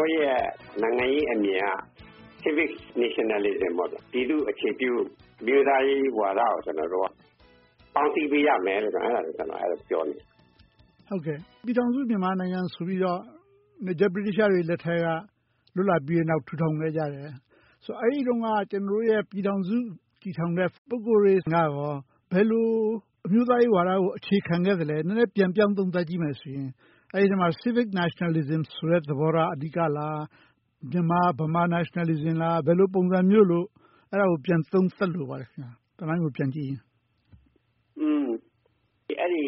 တော်ရဲ့နိုင်ငံရေးအမြင်က civic nationalism ပေါ့ဗျာပြည်သူအခြေပြုမျိုးသားရေးဝါဒကိုကျွန်တော်တို့ကပေါင်းစည်းပေးရမယ်လို့အဲ့ဒါကိုကျွန်တော်အဲ့လိုပြောနေဟုတ်ကဲ့ပြည်ထောင်စုမြန်မာနိုင်ငံဆိုပြီးတော့နေဂျပတိရှားတွေလက်ထက်ကလွတ်လပ်ပြီးနောက်ထူထောင်ခဲ့ကြတယ်ဆိုတော့အဲ့ဒီတုန်းကကျွန်တော်တို့ရဲ့ပြည်ထောင်စုတည်ထောင်တဲ့ပုဂ္ဂိုလ်တွေကရောဘယ်လိုအမျိုးသားရေးဝါဒကိုအခြေခံခဲ့သလဲနည်းနည်းပြန်ပြောင်းသုံးသပ်ကြည့်မယ်ဆိုရင်အဲ့ဒီမှာ civic nationalism ဆိုတဲ့သဘောထားအဓိကလားဗမာ nationalism လားဘယ်လိုပုံစံမျိုးလို့အဲ့ဒါကိုပြန်သုံးသပ်လို့ပါတယ်ခင်ဗျာတမိုင်းကိုပြန်ကြည့်ရင်အဲ့ဒီ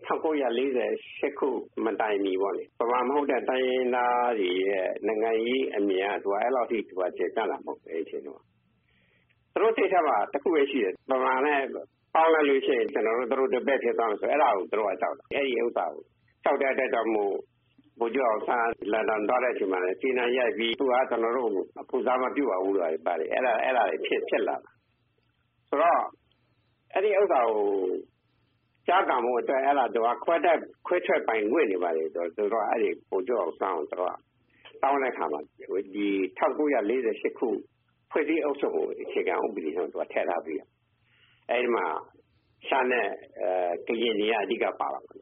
1948ခုမတိုင်မီပေါ့လေဗမာမဟုတ်တဲ့တိုင်းရင်းသားတွေရဲ့နိုင်ငံရေးအမြင်ကသူကအဲ့လောက်ထိသူကကျေပြတ်လာမဟုတ်ဘူးအဲ့ဒီအချိန်တော့သူတို့သိထားတာတစ်ခုပဲရှိတယ်ဗမာနဲ့ပေါင်းလိုက်လို့ရှိရင်ကျွန်တော်တို့တစ်ပည့်ဖြစ်သွားမှာဆိုအဲ့ဒါကိုသူတို့ကကြောက်တယ်အဲ့ဒီဥစ္စာကိုကြောက်တဲ့အတွက်ကြောင့်မို့ဘုရားအောင်ဆန်းလန်ဒန်သွားတဲ့အချိန်မှာလည်းစီနံရိုက်ပြီးသူကကျွန်တော်တို့ပူစားမပြုတ်ပါဘူးလို့ပါတယ်အဲ့ဒါတွေဖြစ်လာတာဆိုတော့အဲ့ဒီဥစ္စာကိုကြားကံမှုအတွက်အဲ့ဒါတော့ခွဲထွက်ပိုင်ငွေ့နေပါလေဆိုတော့အဲ့ဒီဘုရားအောင်ဆန်းတော့တောင်းတဲ့ခါမှာဒီ1948ခုဖွဲ့စည်းအုပ်ချုပ်မှုအခြေခံဥပဒေကိုသူကထည့်ထားပြီးအဲ့ဒီမှာရှာနဲ့ကရင်တွေအဓိကပါလာတယ်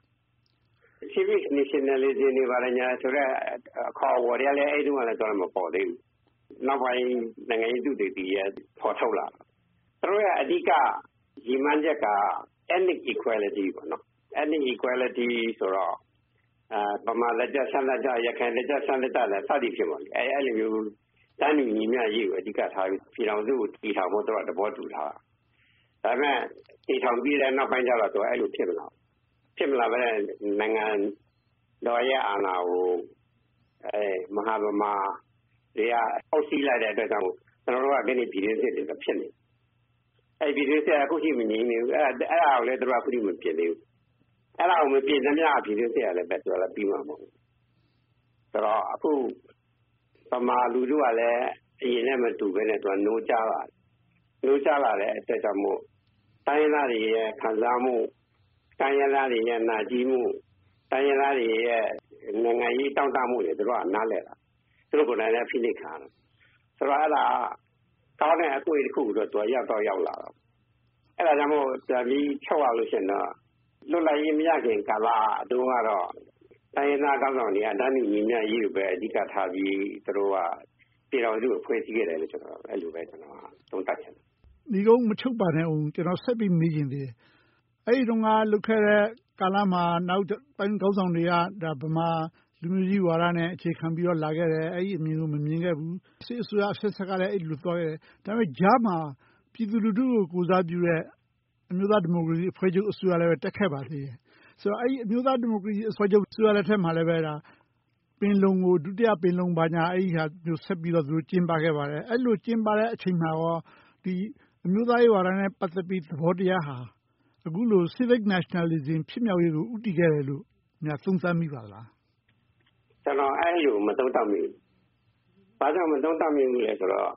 civic nationalism တွေပါညာဆိုတော့ခေါ်ဝေါ်ရလဲအဲ့ဒီကလည်းတော့မပေါ်သေးဘူးနောက်ပိုင်းနိုင်ငံရေးသူတွေဒီပေါ်ထုတ်လာသူတို့ရဲ့အဓိကရည်မှန်းချက်က ethnic equality ပေါ့နော် ethnic equality ဆိုတော့ဗမာလက်ကျဆန်းလက်ကျရခိုင်လက်ကျဆန်းလက်ကျလည်းစသည်ဖြစ်ပါလေအဲ့လိုမျိုးတန်းတူညီမျှရေးကိုအဓိကထားပြီးပြည်တော်စုကိုတည်ထောင်ဖို့တော့သဘောတူထားတာဒါပေမဲ့တည်ထောင်ပြီးတဲ့နောက်ပိုင်းကျတော့သူအဲ့လိုဖြစ်မလာပဲနိုင်ငံတော်ရဲ့အာဏာကိုမဟာဗမာတွေကအောက်စီးလိုက်တဲ့အတွက်ကြောင့်ကျွန်တော်တို့ကဒီနေ့ပြည်တွင်းစစ်တွေဖြစ်နေအဲ့ဒီပြည်တွင်းစစ်အခုရှိမငြိမ်းနေဘူးအဲ့ဒါကိုလည်းသူတို့ကခုထိမပြင်သေးဘူးအဲ့ဒါကိုမပြင်သမျှပြည်တွင်းစစ်ကလည်းပဲသူကလည်းပြီးမှာမဟုတ်ဘူးဆိုတော့အခုဗမာလူထုကလည်းအရင်နဲ့မတူဘဲနဲ့သူကနိုးကြလာတဲ့အတွက်ကြောင့်မို့တိုင်းသားတွေရဲ့ခံစားမှုတိုင်းရင်းသားတွေရဲ့နာကျင်မှုတိုင်းရင်းသားတွေရဲ့နိုင်ငံရေးတောင့်တမှုတွေသူတို့ကနားလည်တာသူတို့ကိုယ်တိုင်လည်းဖိနှိပ်ခံရတယ်ဆိုတော့အဲ့ဒါကောင်းတဲ့အကွေတစ်ခုတော့သူရောက်လာတော့အဲ့ဒါကြောင့်မို့ဒီချုပ်ရလို့ရှင်တော့လွတ်လပ်ရေးမရခင်ကာလအတွင်းကတော့တိုင်းရင်းသားကောင်းဆောင်တွေအတန်းညီမျှရေးကိုပဲအဓိကထားပြီးသူတို့ကပြည်တော်စုကိုဖွဲ့စည်းခဲ့တယ်လို့ကျွန်တော်အဲ့လိုပဲကျွန်တော်သုံးသပ်ချင်တယ်ဒီကုန်းမချုပ်ပါနဲ့ဦးကျွန်တော်ဆက်ပြီးမေးချင်သေးတယ်အဲ့ဒီတုန်းကလုတ်ခဲ့တဲ့ကာလမှာနောက်ပိုင်းကောင်းဆောင်တွေကဒါဗမာလူမျိုးကြီးဝါဒနဲ့အခြေခံပြီးတော့လာခဲ့တယ်အဲ့ဒီအမြင်ကိုမမြင်ခဲ့ဘူးစစ်အစိုးရဆက်ဆက်ကလည်းအဲ့လိုသွားခဲ့တယ်ဒါပေမဲ့ကြားမှာပြည်သူလူထုကိုကိုစားပြုတဲ့အမျိုးသားဒီမိုကရေစီအဖွဲ့ချုပ်အစိုးရလည်းတက်ခဲ့ပါသေးတယ်ဆိုတော့အဲ့ဒီအမျိုးသားဒီမိုကရေစီအဖွဲ့ချုပ်အစိုးရလက်ထက်မှာလည်းပဲဒါပင်လုံကိုဒုတိယပင်လုံဘာညာအဲ့ဒီဟာမျိုးဆက်ပြီးတော့သူတို့ကျင်းပခဲ့ပါတယ်အဲ့လိုကျင်းပတဲ့အချိန်မှာရောဒီအမျိုးသားရေးဝါဒနဲ့ပတ်သက်ပြီးသဘောတရားဟာအခုလို civic nationalism ဖြစ်မြောက်ရေးကိုဥတည်ခဲ့တယ်လို့များသုံးသပ်မိပါလားကျွန်တော်အဲ့လိုမသုံးသပ်မိဘူး။ဘာကြောင့်မသုံးသပ်မိဘူးလဲဆိုတော့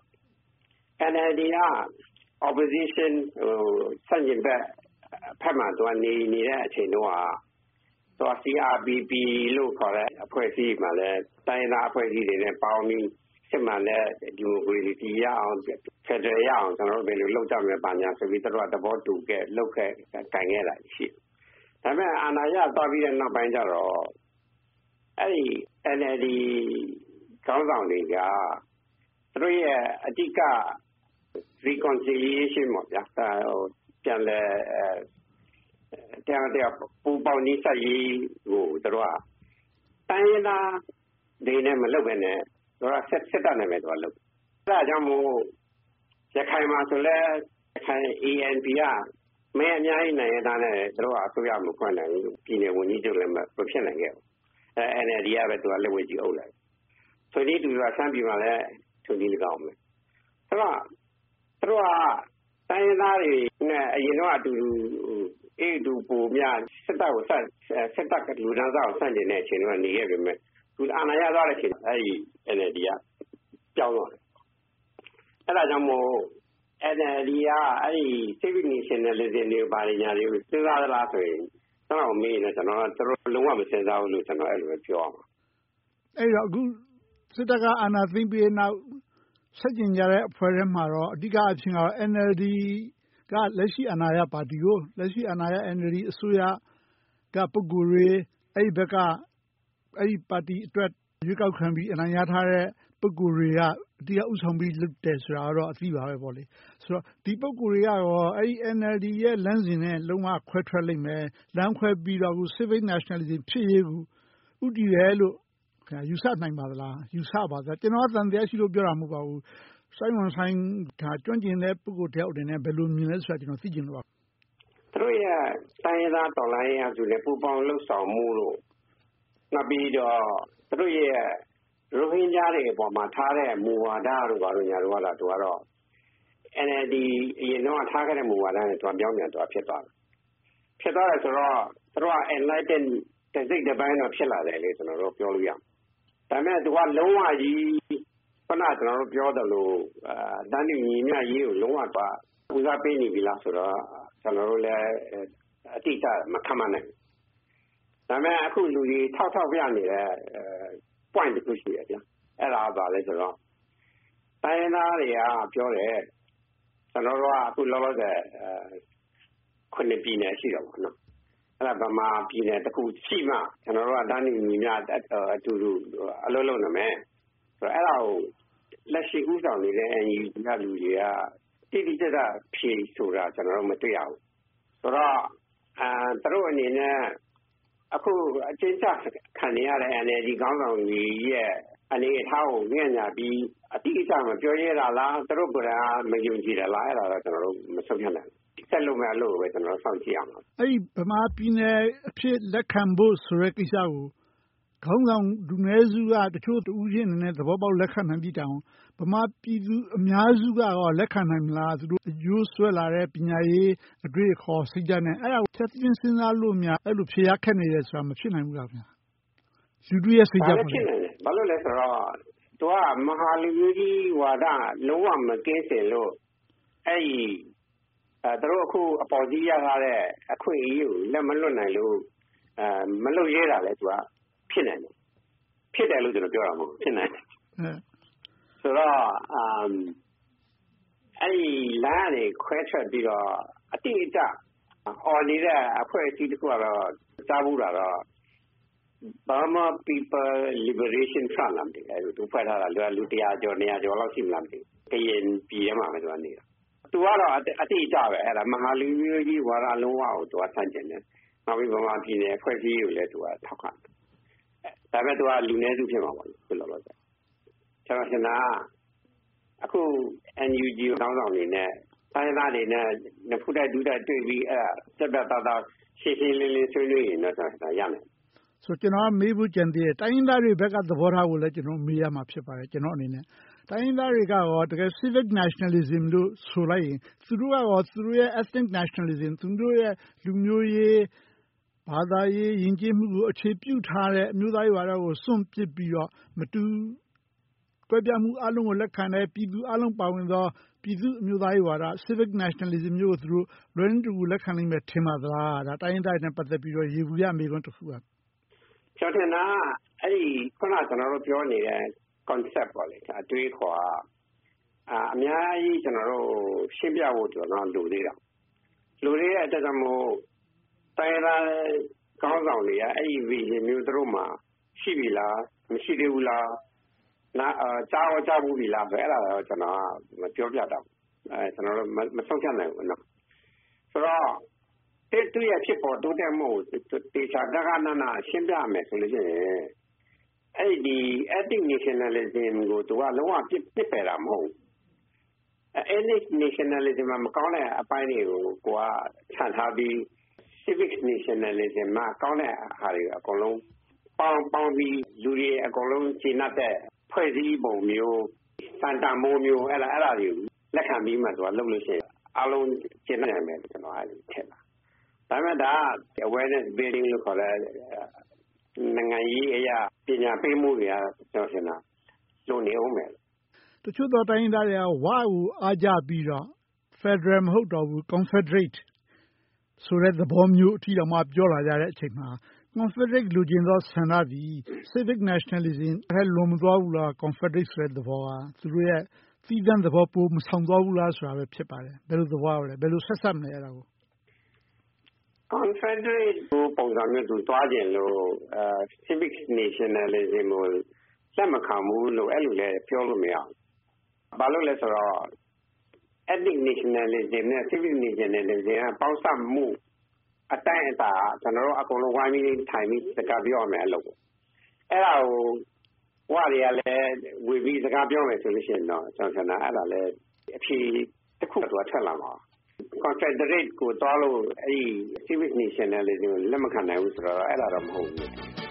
NLD က opposition ဆန့်ကျင်ဘက်ဖက်မှာသူကနေတဲ့အချိန်တော့သူက CRPP လို့ခေါ်တဲ့အဖွဲ့အစည်းမှာလည်းတိုင်းသားအဖွဲ့အစည်းတွေနဲ့ပေါင်းပြီးစစ်မှန်တဲ့ဒီမိုကရေစီရအောင်ဖက်ဒရယ်ရအောင်ကျွန်တော်တို့ဘယ်လိုလုပ်ကြမလဲပါညာဆိုပြီးသူတို့ကသဘောတူခဲ့လုပ်ခဲ့ကင်ခဲ့တာရှိ။ဒါပေမဲ့အာဏာရသွားပြီးတဲ့နောက်ပိုင်းကျတော့အဲ့ဒီ NLD ခေါင်းဆောင်တွေကသူတို့ရဲ့အဓိက reconciliation ပေါ့ဗျာပြန်လဲတရားပူပေါင်းနေဆက်ရေးကိုသူတို့ကတိုင်းရင်းသားတွေနဲ့မလုပ်ဘဲနဲ့သူကစစ်တပ်နဲ့ပဲသူကလုပ်အဲဒါကြောင့်မို့ရခိုင်မှာဆိုလဲရခိုင် ANP ကမဲအများကြီးနိုင်တာနဲ့သူတို့ကအစိုးရမခွင့်နိုင်ဘူးပြည်နယ်ဝန်ကြီးချုပ်လည်းမဖြစ်နိုင်ခဲ့ဘူးNLD ကပဲသူကလက်ဝဲကြီးအုပ်လိုက်ဆိုဒီသူကစမ်းပြီးမှလည်းသူဒီ၎င်းမယ်ဆိုတော့သူတို့ကတိုင်းရင်းသားတွေနဲ့အရင်တော့အတူတူပုံများစစ်တပ်ကလူဒန်းစားကိုစန့်ကျင်တဲ့အချိန်တွေနေခဲ့ပြီမဲ့သူအာဏာရသွားတဲ့အချိန်အဲဒီ NLD ကပြောင်းသွားတယ်အဲဒါကြောင့်မို့ NLD ကအဲဒီ civic nationalism တွေပါညာတွေကိုစဉ်းစားသလားဆိုရင်ကျွန်တော်မေးနေကျွန်တော်လုံးဝမစဉ်းစားဘူးလို့ကျွန်တော်အဲ့လိုပဲပြောအောင်အဲ့တော့အခုစစ်တပ်ကအာဏာသိမ်းပြီးနောက်ဆန့်ကျင်ကြတဲ့အဖွဲ့ထဲမှာတော့အဓိကအဖြစ်ကတော့ NLD ကလက်ရှိအာဏာရပါတီကိုလက်ရှိအာဏာရ NLD အစိုးရကပုဂ္ဂိုလ်တွေအဲ့ဒီဘက်ကအဲ့ဒီပါတီအတွက်ရွေးကောက်ခံပြီးအနိုင်ရထားတဲ့ပုဂ္ဂိုလ်တွေကအဓိကဥဆောင်ပြီးလုပ်တယ်ဆိုတာတော့အသိပါပဲပေါ့လေဆိုတော့ဒီပုဂ္ဂိုလ်တွေကရောအဲ့ဒီ NLD ရဲ့လမ်းစဉ်နဲ့လုံးဝခွဲထွက်လိမ့်မယ်လမ်းခွဲပြီးတော့ Civic Nationalism ဖြစ်ရေးကိုဥတည်တယ်လို့ယူဆနိုင်ပါသလားယူဆပါသလားကျွန်တော်ကသံတရားရှိလို့ပြောတာမဟုတ်ပါဘူးစိုင်းဝန်ဆိုင်ဒါကျွမ်းကျင်တဲ့ပုဂ္ဂိုလ်တယောက်အနေနဲ့ဘယ်လိုမြင်လဲဆိုတာကျွန်တော်သိချင်လို့ပါသူတို့ရဲ့တိုင်းရင်းသားတော်လှန်ရေးအစုနဲ့ပူးပေါင်းလှုပ်ဆောင်မှုလို့နောက်ပြီးတော့သူတို့ရဲ့ရိုဟင်ဂျာတွေအပေါ်မှာထားတဲ့မူဝါဒတို့ဘာလို့ညာတို့ကတော့သူကတော့ NLD အရင်တော့ထားခဲ့တဲ့မူဝါဒနဲ့သူပြောင်းပြန်သူဖြစ်သွားတယ်ဖြစ်သွားတယ်ဆိုတော့သူတို့က enlightened တစ်စိတ်တစ်ပိုင်းတော့ဖြစ်လာတယ်လေကျွန်တော်တို့ပြောလို့ရအောင်ဒါပေမဲ့သူကလုံးဝကြီးခုနကျွန်တော်တို့ပြောတယ်လို့တန်းတူညီမျှရေးကိုလုံးဝကဦးစားပေးနေပြီလားဆိုတော့ကျွန်တော်တို့လည်းအတိအကျမခံမနိုင်ဒါပေမဲ့အခုလူကြီးထောက်ပြနေတဲ့ point တစ်ခုရှိရဗျာအဲ့ဒါပါလဲဆိုတော့တိုင်းရင်းသားတွေကပြောတယ်ကျွန်တော်တို့ကအခုလောလောဆယ်ခုနှစ်ပြည်နယ်ရှိတော့ပါနော်အဲ့ဒါဗမာပြည်နယ်တစ်ခုရှိမှကျွန်တော်တို့ကတန်းတူညီမျှအတူတူအလုပ်လုပ်နေမယ်ဆိုတော့အဲ့ဒါကိုလက်ရှိဥဆောင်နေတဲ့ NUG ကလူတွေကတိတိကျကျဖြေဆိုတာကျွန်တော်တို့မတွေ့ရဘူးဆိုတော့သူတို့အနေနဲ့အခုအကျဉ်းချခံနေရတဲ့ NLD ခေါင်းဆောင်ကြီးရဲ့အနေအထားကိုညံ့ညာပြီးအတိအကျမပြောရတာလားသူတို့ကမယုံကြည်တယ်လားအဲ့ဒါတော့ကျွန်တော်တို့မဆုံးဖြတ်နိုင်ဘူးဆက်လို့မလို့ပဲကျွန်တော်စောင့်ကြည့်အောင်ပါအဲ့ဒီဗမာပြည်နယ်အဖြစ်လက်ခံဖို့ဆိုတဲ့ကိစ္စကိုခေါင်းဆောင်လူနည်းစုကတချို့တူးချင်းနဲ့သဘောပေါက်လက်ခံနိုင်ပြီးတောင်ဗမာပြည်သူအများစုကရောလက်ခံနိုင်မလားသူတို့အကျိုးဆွဲလာတဲ့ပညာရေးအတွေ့အခေါ်စိတ်ဓာတ်နဲ့အဲ့ဒါကိုချက်ချင်းစဉ်းစားလို့များအဲ့လိုဖြေရခက်နေတယ်ဆိုတာမဖြစ်နိုင်ဘူးလားဗျာလူတွေရဲ့စိတ်ဓာတ်ဖြစ်နေတယ်ဘာလို့လဲဆိုတော့သူကမဟာလူမျိုးကြီးဝါဒလုံးဝမကင်းစင်လို့အဲ့ဒီသူတို့အခုအပေါ်ကြီးရထားတဲ့အခွင့်အရေးကိုလက်မလွတ်နိုင်လို့မလွတ်ရဲတာလဲသူကဖြစ်နေတယ်ဖြစ်တယ်လို့ကျွန်တော်ပြောတာမဟုတ်ဖြစ်နေတယ်ဆိုတော့အဲ့ဒီလမ်းကနေခွဲထွက်ပြီးတော့အတိအကျအော်နေတဲ့အဖွဲ့အစည်းတစ်ခုကတော့ကြားဘူးတာတော့ Burma People Liberation Front လာတယ်အဲ့လိုဖွဲ့ထားတာလူ100ကျော်200ကျော်လောက်ရှိမလားမသိဘူးကရင်ပြည်ထဲမှာပဲသူကနေသူကတော့အတိအကျပဲအဲ့ဒါမဟာလူမျိုးကြီးဝါဒလုံးဝကိုသူကဆန့်ကျင်တယ်နောက်ပြီးဗမာပြည်နယ်အဖွဲ့အစည်းကိုလည်းသူကထောက်ခံတယ်ဒါပေမဲ့သူကလူနည်းစုဖြစ်မှာပေါ့ခုလောလောဆယ်ကျွန်တော်ရှင်းတာအခု NUG တောင်းဆောင်နေနဲ့တိုင်းသားတွေနဲ့နှစ်ဖူးတိုက်ဒူးတိုက်တွေ့ပြီးအဲ့စက်သက်သာရှင်းရှင်းလင်းလင်းဆွေးနွေးရင်တော့ဒါရမယ်ဆိုကျွန်တော်မေးဖို့ကြံသေးတယ်တိုင်းရင်းသားတွေဘက်ကသဘောထားကိုလည်းကျွန်တော်မေးရမှာဖြစ်ပါတယ်ကျွန်တော်အနေနဲ့တိုင်းရင်းသားတွေကရောတကယ် civic nationalism လို့ဆိုလိုက်ရင်သူတို့ကရောသူတို့ရဲ့ ethnic nationalism သူတို့ရဲ့လူမျိုးရေးဘာသာရေးယဉ်ကျေးမှုကိုအခြေပြုထားတဲ့အမျိုးသားရေးဝါဒကိုစွန့်ပစ်ပြီးတော့မတူကွဲပြားမှုအလုံးကိုလက်ခံတဲ့ပြည်သူအလုံးပါဝင်သောပြည်သူအမျိုးသားရေးဝါဒ civic nationalism မျိုးကိုသူတို့လွယ်တူလက်ခံနိုင်မယ်ထင်ပါသလားဒါတိုင်းရင်းသားတွေနဲ့ပတ်သက်ပြီးတော့ရေဘူးရမေးခွန်းတစ်ခုပါကျွန်တော်ကအဲ့ဒီခုနကျွန်တော်တို့ပြောနေတဲ့ concept ပေါ့လေအတွေးခေါ်အများကြီးကျွန်တော်တို့ရှင်းပြဖို့ကျွန်တော်လိုသေးတာလိုသေးတဲ့အတွက်ကြောင့်မို့တိုင်းသားခေါင်းဆောင်တွေကအဲ့ဒီ vision မျိုးသူတို့မှာရှိပြီလားမရှိသေးဘူးလားကြားဘူးပြီလားဆိုအဲ့ဒါတော့ကျွန်တော်မပြောပြတော့ကျွန်တော်တို့မဆုံးဖြတ်နိုင်ဘူးနော်ဆိုတော့သူရဲ့ဖြစ်ပေါ်တိုးတက်မှုတေချာကနာရှင်းပြမယ်ဆိုလို့ရှိရင်အဲ့ဒီ ethnic nationalism ကိုသူကလုံးဝပြစ်ပယ်တာမဟုတ်ဘူး ethnic nationalism မှာမကောင်းတဲ့အပိုင်းတွေကိုကိုကခြံထားပြီး civic nationalism မှာကောင်းတဲ့ဟာတွေအကုန်လုံးပေါင်းပြီးလူတွေအကုန်လုံးရှင်းတဲ့ဖွဲ့စည်းပုံမျိုးစံတန်မိုးမျိုးအဲ့ဒါတွေလက်ခံပြီးမှသူကလုပ်လို့ရှိရင်အလုံးရှင်းနိုင်မယ်ကျွန်တော်အဲ့ဒီထင်တာဒါပေမဲ့ဒါ awareness building လို့ခေါ်တဲ့နိုင်ငံရေးအရာပညာပေးမှုတွေကကျွန်တော်ရှင်းတာလုံနေအောင်မယ်တချို့သောတိုင်းသားတွေကဝါကိုအားကြပြီးတော့ Federal မဟုတ်တော့ဘူး Confederate ဆိုတဲ့သဘောမျိုးအထိတောင်မှပြောလာကြတဲ့အချိန်မှာ Confederate လိုချင်သောဆန္ဒသည် Civic Nationalism ထက်လွန်မသွားဘူးလား Confederate ဆိုတဲ့သဘောကသူတို့ရဲ့သီးသန့်သဘောပိုမဆောင်သွားဘူးလားဆိုတာပဲဖြစ်ပါတယ်ဘယ်လိုသဘောရလဲဘယ်လိုဆက်စပ်မလဲအဲ့ဒါကို Confederate ပုံစံမျိုးသူသွားခြင်းလို့ Civic Nationalism ကိုလက်မခံဘူးလို့အဲ့လိုလည်းပြောလို့မရဘူးဘာလို့လဲဆိုတော့ Ethnic Nationalism နဲ့ Civic Nationalism ကပေါင်းစပ်မှုအတိုင်းအတာကျွန်တော်တို့အကုန်လုံးဝိုင်းပြီးထိုင်ပြီးစကားပြောရမယ်အလုပ်ပေါ့အဲ့ဒါကိုဝါတွေကလည်းဝေပြီးစကားပြောမယ်ဆိုလို့ရှိရင်တော့ကျွန်တော်အဲ့ဒါလည်းအဖြေတစ်ခုတော့ထက်လာမှာ Confederate ကိုသွားလို့အဲ့ဒီ Civic Nationalism ကိုလက်မခံနိုင်ဘူးဆိုတော့အဲ့ဒါတော့မဟုတ်ဘူး